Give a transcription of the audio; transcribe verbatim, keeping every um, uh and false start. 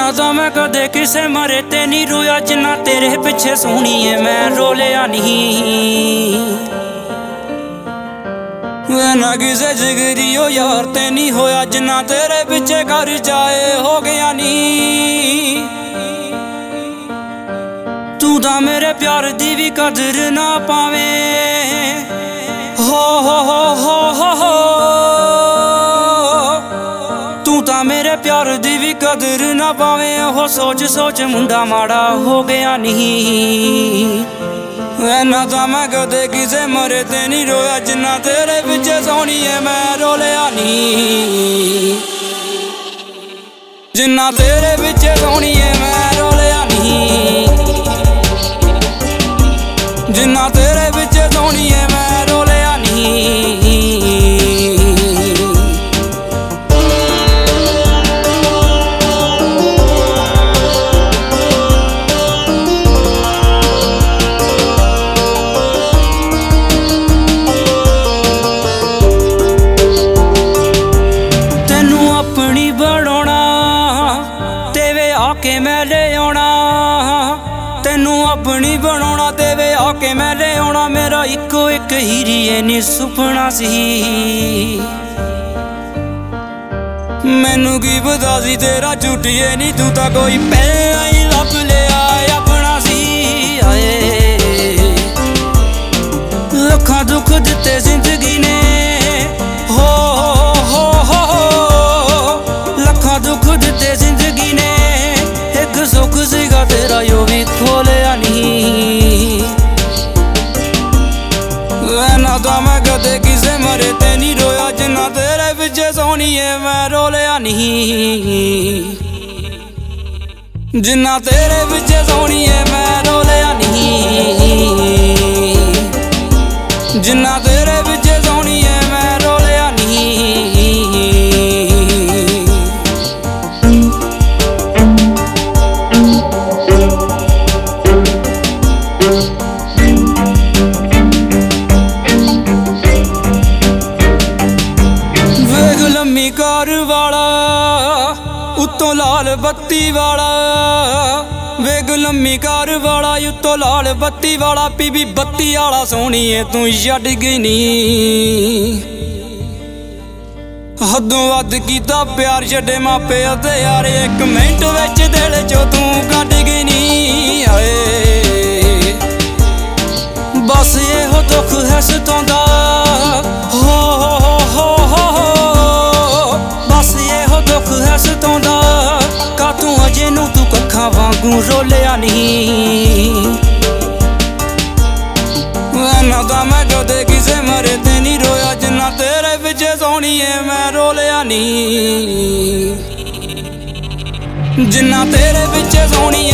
ना तो मैं कदे किसे मरे ते नहीं रोया जिन्ना तेरे पिछे सोहणीए मैं रोलिया नहीं। ना किसे जिगरी ओ यार ते नहीं होया जिन्ना तेरे पिछे घर जाए हो गया नहीं। तू तां मेरे प्यार दी भी कदर ना पावे हो हो हो हो हो हो। तू तां मेरे प्यार दी भी कदर ना पावे हो सोच सोच मुंडा माड़ा हो गया नहीं। ना तो मैं कदे किसे मरे ते नहीं रोया जिन्ना तेरे पिछे सोहणीए मैं रोलिया नहीं। जिन्ना तेरे पिछे सोहणीए मैं रोलिया नहीं। जिन्ना तेरे पिछे सोहणीए मैं रोलिया नहीं। आके मैं ले आना तेनू अपनी बनाना तेवे आके मैं ले आना मेरा इको एक हीरी नी सुपना सी। मैनू की पता सी तेरा झूठिए नी तू तां कोई पहला ही लभ लिया अपना सी। आए लखां दुख दिते जिंदगी ने हो हो हो हो। लखां दुख दिते जिंदगी ने एक सुख सीगा तेरा यो भी खोलिया नहीं। ना तो मैं कदे किसे मरे ते नहीं रोया जिन्ना तेरे पिछे सोहणीए मैं रोलिया नहीं। जिन्ना तेरे पिछे सोहणीए मैं रोलिया नहीं। जिन्ना तेरे पिछे सोहणीए मैं रोलिया नहीं। कार वाला उत्तों लाल बत्ती वाला वेग लम्मी कार वाला उत्तों लाल बत्ती वाला पीबी बत्ती वाला सोहणीए तू छड्ड गई नी। हदों वध कीता प्यार छड्डे मापे ते यार एक मिंट विच दिल चो तू कड्ड गई नी। आए बस एहो दुख है सताउंदा हो हो हो हो हो। दुख है सताउंदा का तू अजे नू तू कक्खां वांगू रोलिया नहीं। ना तो मैं कदे किसे मरे ते नहीं रोया जिन्ना तेरे पिछे सोहणीए मैं रोलिया नहीं। जिन्ना तेरे पिछे सोहणी